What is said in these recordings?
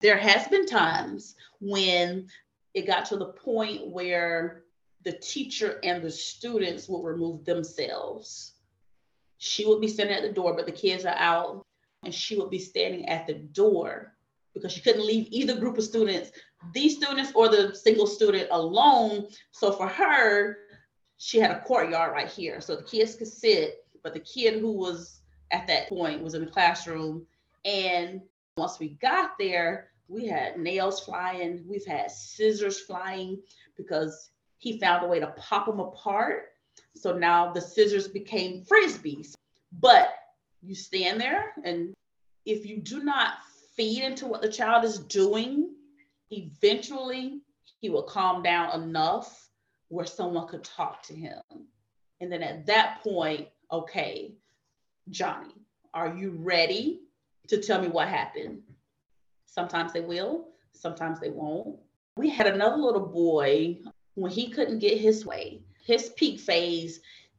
There has been times when it got to the point where the teacher and the students will remove themselves. She would be standing at the door, but the kids are out, and she would be standing at the door because she couldn't leave either group of students, these students or the single student, alone. So for her, she had a courtyard right here. So the kids could sit, but the kid who was at that point was in the classroom. And once we got there, we had nails flying, we've had scissors flying because he found a way to pop them apart. So now the scissors became frisbees. But you stand there, and if you do not feed into what the child is doing, eventually he will calm down enough where someone could talk to him. And then at that point, okay, Johnny, are you ready to tell me what happened? Sometimes they will, sometimes they won't. We had another little boy when he couldn't get his way, his peak phase,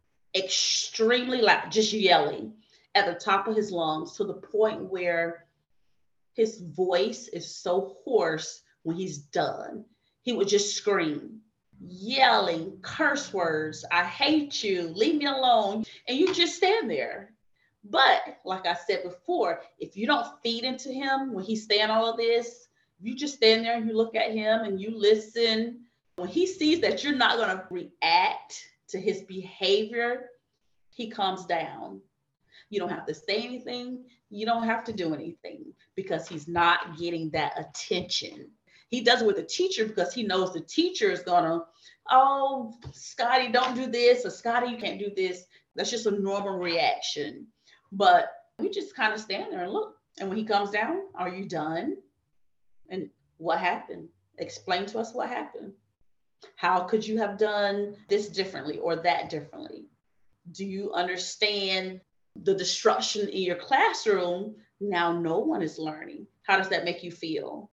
extremely loud, just yelling at the top of his lungs to the point where his voice is so hoarse when he's done. He would just scream, yelling curse words. I hate you. Leave me alone. And you just stand there. But like I said before, if you don't feed into him when he's saying all of this, you just stand there and you look at him and you listen. When he sees that you're not going to react to his behavior, he calms down. You don't have to say anything. You don't have to do anything because he's not getting that attention. He does it with the teacher because he knows the teacher is going to, oh, Scotty, don't do this, or Scotty, you can't do this. That's just a normal reaction. But we just kind of stand there and look. And when he comes down, are you done? And what happened? Explain to us what happened. How could you have done this differently or that differently? Do you understand the disruption in your classroom? Now no one is learning. How does that make you feel?